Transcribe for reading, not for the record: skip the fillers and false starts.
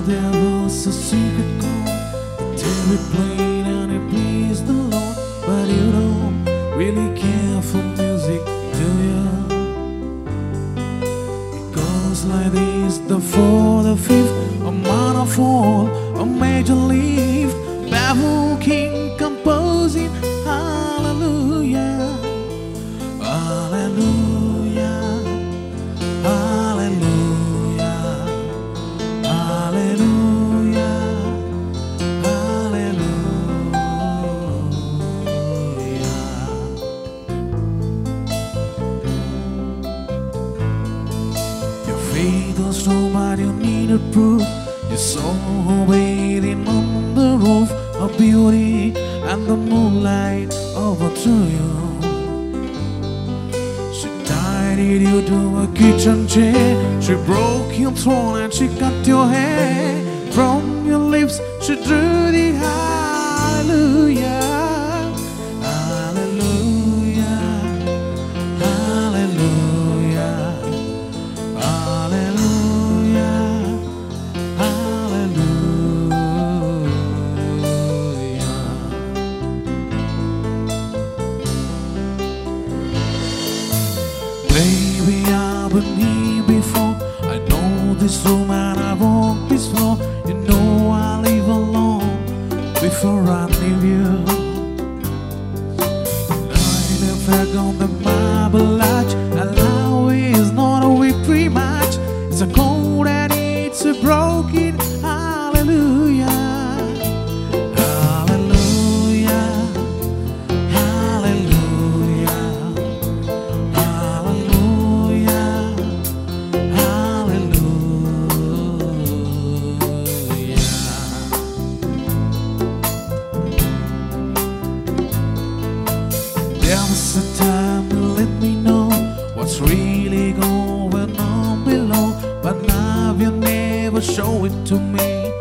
there was a secret chord, the David played and it pleased the Lord. But you don't really care for music, do you? It goes like this: the fourth, the fifth, a minor fall, a major lift, baffled king composing hallelujah, hallelujah, hallelujah, hallelujah, hallelujah. Your faith was strong, but you needed proof. You saw her waiting on the roof, her beauty and the moonlight overthrew you. She tied you to a kitchen chair, she broke your throne and she cut your hair. From your lips she drew the hallelujah, hallelujah, hallelujah, hallelujah, hallelujah. Baby, I've been here before. I know this room and I walk this floor. You know I live alone before I leave you. Night effect on the marble arch, and love is not a victory match. It's a cold and it's a broken hallelujah, hallelujah, hallelujah, hallelujah, hallelujah. There was a time to let me know what's really going on below, but now you never show it to me.